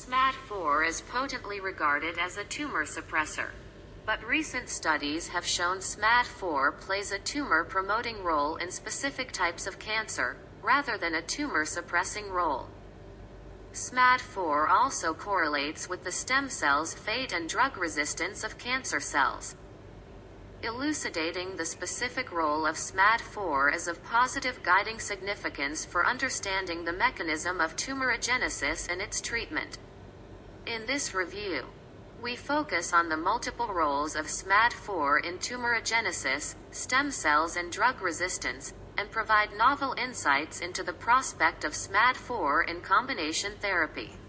SMAD4 is potently regarded as a tumor suppressor. But recent studies have shown SMAD4 plays a tumor-promoting role in specific types of cancer, rather than a tumor-suppressing role. SMAD4 also correlates with the stem cell's fate and drug resistance of cancer cells. Elucidating the specific role of SMAD4 is of positive guiding significance for understanding the mechanism of tumorigenesis and its treatment. In this review, we focus on the multiple roles of SMAD4 in tumorigenesis, stem cells and drug resistance, and provide novel insights into the prospect of SMAD4 in combination therapy.